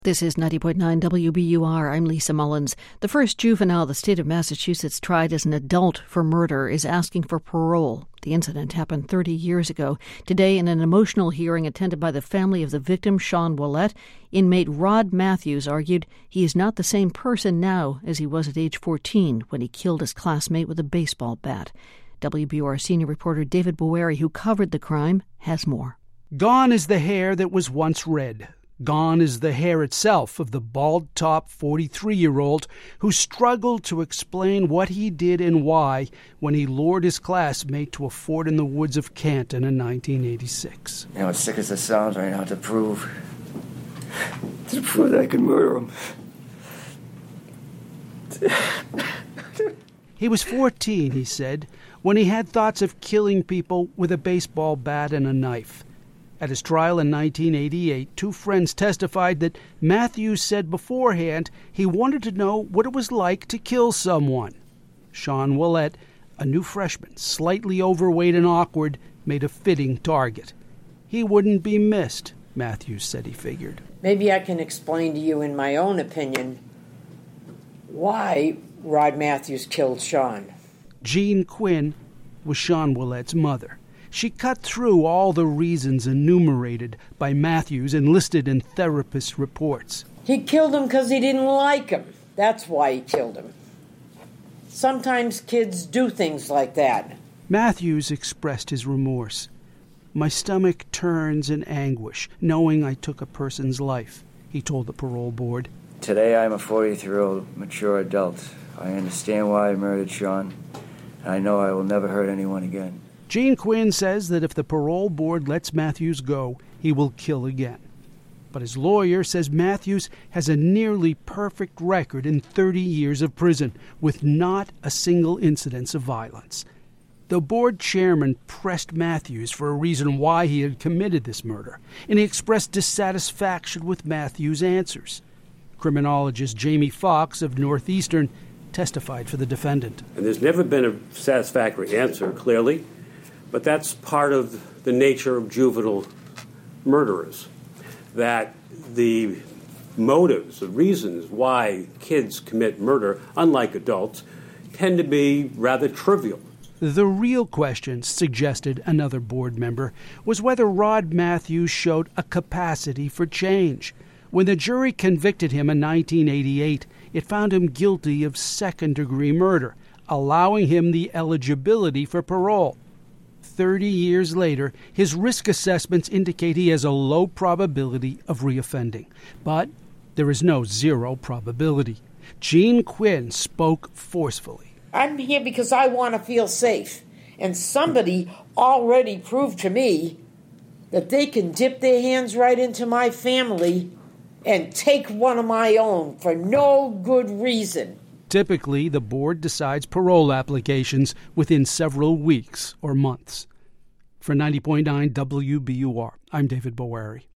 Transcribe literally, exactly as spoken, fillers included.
This is ninety point nine W B U R. I'm Lisa Mullins. The first juvenile the state of Massachusetts tried as an adult for murder is asking for parole. The incident happened thirty years ago. Today, in an emotional hearing attended by the family of the victim, Sean Ouellette, inmate Rod Matthews argued he is not the same person now as he was at age fourteen when he killed his classmate with a baseball bat. W B U R senior reporter David Boeri, who covered the crime, has more. Gone is the hair that was once red. Gone is the hair itself of the bald-top forty-three-year-old who struggled to explain what he did and why when he lured his classmate to a fort in the woods of Canton in nineteen eighty-six. You know, as sick as it sounds right now, to prove... to prove that I could murder him. He was fourteen, he said, when he had thoughts of killing people with a baseball bat and a knife. At his trial in nineteen eighty-eight, two friends testified that Matthews said beforehand he wanted to know what it was like to kill someone. Sean Ouellette, a new freshman, slightly overweight and awkward, made a fitting target. He wouldn't be missed, Matthews said he figured. Maybe I can explain to you in my own opinion why Rod Matthews killed Sean. Jean Quinn was Sean Ouellette's mother. She cut through all the reasons enumerated by Matthews and listed in therapist reports. He killed him because he didn't like him. That's why he killed him. Sometimes kids do things like that. Matthews expressed his remorse. My stomach turns in anguish, knowing I took a person's life, he told the parole board. Today I'm a forty-three-year-old mature adult. I understand why I murdered Sean, and I know I will never hurt anyone again. Jean Quinn says that if the parole board lets Matthews go, he will kill again. But his lawyer says Matthews has a nearly perfect record in thirty years of prison, with not a single incidence of violence. The board chairman pressed Matthews for a reason why he had committed this murder, and he expressed dissatisfaction with Matthews' answers. Criminologist Jamie Fox of Northeastern testified for the defendant. And there's never been a satisfactory answer, clearly. But that's part of the nature of juvenile murderers, that the motives, the reasons why kids commit murder, unlike adults, tend to be rather trivial. The real question, suggested another board member, was whether Rod Matthews showed a capacity for change. When the jury convicted him in nineteen eighty-eight, it found him guilty of second-degree murder, allowing him the eligibility for parole. Thirty years later, his risk assessments indicate he has a low probability of reoffending. But there is no zero probability. Jean Quinn spoke forcefully. I'm here because I want to feel safe. And somebody already proved to me that they can dip their hands right into my family and take one of my own for no good reason. Typically, the board decides parole applications within several weeks or months. For ninety point nine W B U R, I'm David Boeri.